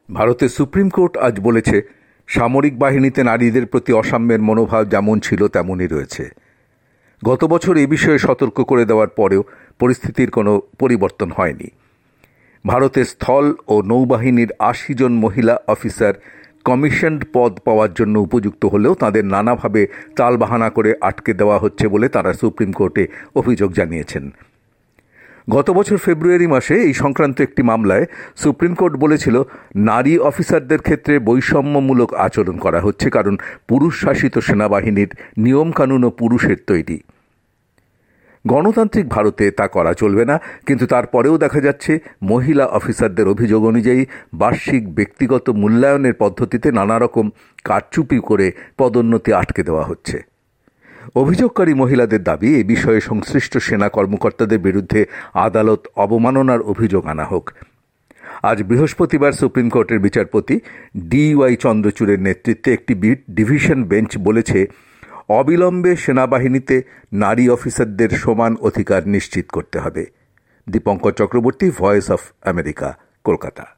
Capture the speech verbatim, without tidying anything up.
ভারতের supreme court আজ বলেছে, সামরিক বাহিনীতে নারীদের প্রতি অসাম্যের মনোভাব যেমন ছিল তেমনই রয়েছে। গত বছর এ বিষয়ে সতর্ক করে দেওয়ার পরেও পরিস্থিতির কোনো পরিবর্তন হয়নি। ভারতের স্থল ও নৌবাহিনীর আশি জন মহিলা অফিসার কমিশনড পদ পাওয়ার জন্য উপযুক্ত হলেও তাদের নানাভাবে টালবাহানা করে আটকে দেওয়া হচ্ছে বলে তারা সুপ্রিম কোর্টে অভিযোগ জানিয়েছেন। গত বছর ফেব্রুয়ারি মাসে এই সংক্রান্ত একটি মামলায় সুপ্রিম কোর্ট বলেছিল, নারী অফিসারদের ক্ষেত্রে বৈষম্যমূলক আচরণ করা হচ্ছে, কারণ পুরুষ শাসিত সেনাবাহিনীর নিয়মকানুনও পুরুষের তৈরি। গণতান্ত্রিক ভারতে তা করা চলবে না, কিন্তু তারপরেও দেখা যাচ্ছে মহিলা অফিসারদের অভিযোগ অনুযায়ী বার্ষিক ব্যক্তিগত মূল্যায়নের পদ্ধতিতে নানা রকম কারচুপি করে পদোন্নতি আটকে দেওয়া হচ্ছে। অভিযোগকারী মহিলাদের দাবি, এ বিষয়ে সংশ্লিষ্ট সেনা কর্মকর্তাদের বিরুদ্ধে আদালত অবমাননার অভিযোগ আনা হোক। আজ বৃহস্পতিবার সুপ্রিম কোর্টের বিচারপতি ডি ওয়াই চন্দ্রচূড়ের নেতৃত্বে একটি ডিভিশন বেঞ্চ বলেছে, অবিলম্বে সেনাবাহিনীতে নারী অফিসারদের সমান অধিকার নিশ্চিত করতে হবে। Dipankar Chakraborty, voice of America, Kolkata.